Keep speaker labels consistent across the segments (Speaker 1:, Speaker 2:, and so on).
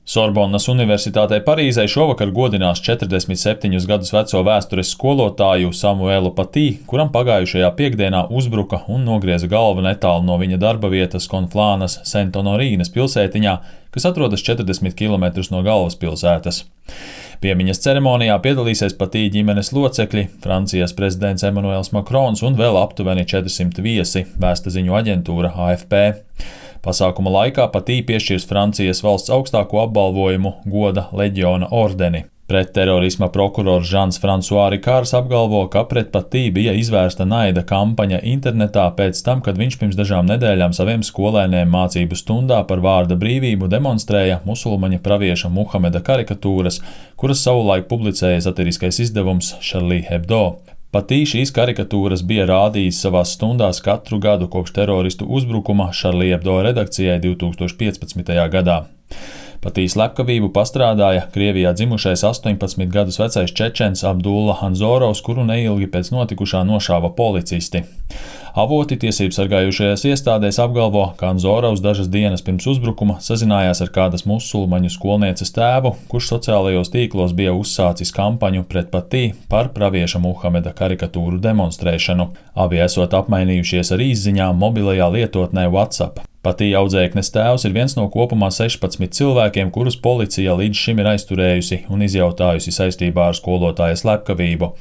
Speaker 1: Sorbonas Universitātē Parīzē šovakar godinās 47 gadus veco vēstures skolotāju Samuelu Patī, kuram pagājušajā piektdienā uzbruka un nogrieza galvu netālu no viņa darba vietas Konflānas Sent-Honorīnas pilsētiņā, kas atrodas 40 km no galvaspilsētas. Piemiņas ceremonijā piedalīsies Patī ģimenes locekļi, Francijas prezidents Emmanuels Macrons un vēl aptuveni 400 viesi, vēsta ziņu aģentūra AFP. Pasākuma laikā Patī piešķirs Francijas valsts augstāko apbalvojumu goda leģiona ordeni. Pretterorisma prokurors Žans-Fransuā Rikārs apgalvo, ka pret Patī bija izvērsta naida kampaņa internetā pēc tam, kad viņš pirms dažām nedēļām saviem skolēniem mācību stundā par vārda brīvību demonstrēja musulmaņa pravieša Muhameda karikatūras, kuras savulaik publicēja satiriskais izdevums Charlie Hebdo. Patī šīs karikatūras bija rādījis savās stundās katru gadu kopš teroristu uzbrukuma Charlie Hebdo redakcijai 2015. gadā. Patī slepkavību pastrādāja Krievijā dzimušais 18 gadus vecais čečens Abdulla Hanzorovs, kuru neilgi pēc notikušā nošāva policisti. Avoti tiesību sargājušajās iestādēs apgalvo, ka Hanzorovs dažas dienas pirms uzbrukuma sazinājās ar kādas musulmaņu skolnieces tēvu, kurš sociālajos tīklos bija uzsācis kampaņu pret Patī par pravieša Muhameda karikatūru demonstrēšanu. Abi esot apmainījušies ar izziņām mobilajā lietotnē WhatsApp. Patī audzēknes tēvs ir viens no kopumā 16 cilvēkiem, kurus policija līdz šim ir aizturējusi un izjautājusi saistībā ar skolotāja slepkavību.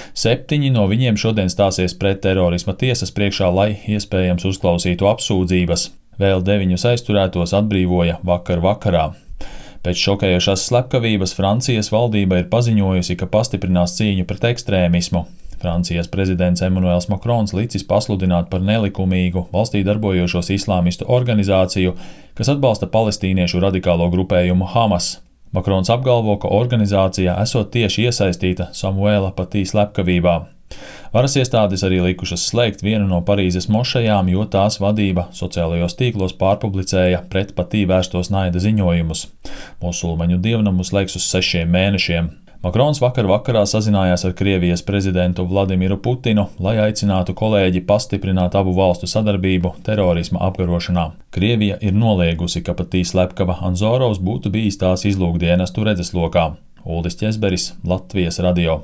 Speaker 1: 7 no viņiem šodien stāsies pret terorisma tiesas priekšā, lai iespējams uzklausītu apsūdzības. Vēl 9 aizturētos atbrīvoja vakar vakarā. Pēc šokējošās slepkavības Francijas valdība ir paziņojusi, ka pastiprinās cīņu pret ekstrēmismu. Francijas prezidents Emmanuels Macrons licis pasludināt par nelikumīgu valstī darbojošos islāmistu organizāciju, kas atbalsta palestīniešu radikālo grupējumu Hamas. Macrons apgalvo, ka organizācija esot tieši iesaistīta Samuela Patī slepkavībā. Varas iestādes arī likušas slēgt vienu no Parīzes mošejām, jo tās vadība sociālajos tīklos pārpublicēja pret Patī vērstos naida ziņojumus. Musulmaņu dievnamu slēgs uz 6 mēnešiem. Macrons vakar vakarā sazinājās ar Krievijas prezidentu Vladimiru Putinu, lai aicinātu kolēģi pastiprināt abu valstu sadarbību terorisma apkarošanā. Krievija ir noliegusi, ka Patī slepkava Hanzorovs būtu bijis tās izlūkdienestu redzeslokā. Uldis Ķezberis, Latvijas radio.